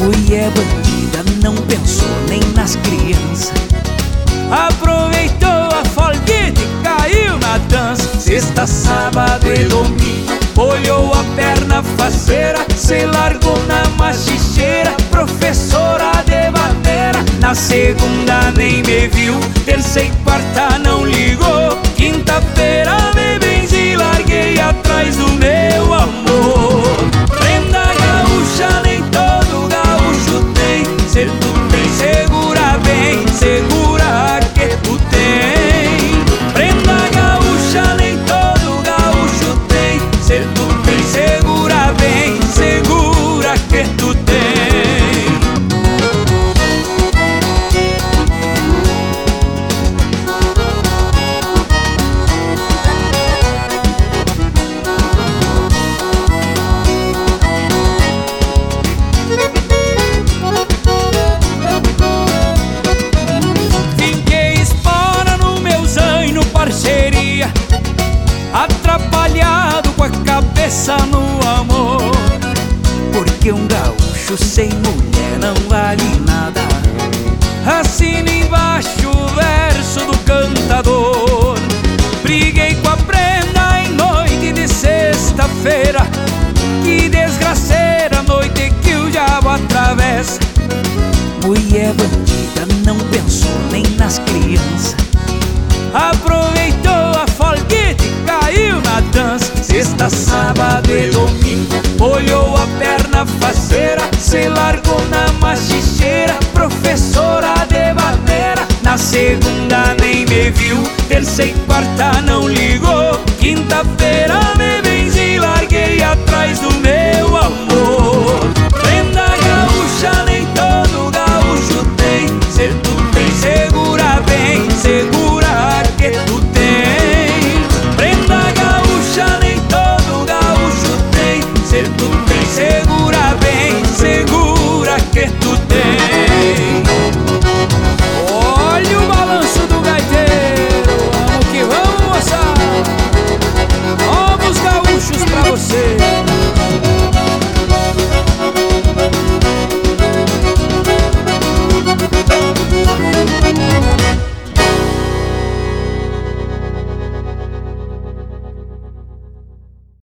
Mulher bandida, não pensou nem nas crianças. Aproveitou a folguita e caiu na dança. Sexta, sábado e domingo, olhou a perna faceira, se largou na machicheira, professora de maneira. Na segunda nem me viu, terça e quarta não ligou, quinta-feira me benzi, larguei atrás do meu amor. Prenda gaúcha nem todo gaúcho tem, se tu tem segura bem, segura que tu tem. Prenda gaúcha nem todo gaúcho tem, se tu tem segura bem, segura que tu tem. Atrapalhado com a cabeça no amor, porque um gaúcho sem mulher não vale nada. Assina embaixo o verso do cantador. Briguei com a prenda em noite de sexta-feira, que desgraceira noite que o diabo atravessa. Mulher bandida, não pensou nem nas crianças. Aproveitou a folguita e caiu na dança. Sexta, sábado e domingo, olhou a perna faceira, se largou na machicheira, professora de maneira. Na segunda nem me viu, terça e quarta não ligou, quinta-feira me benzi, larguei atrás do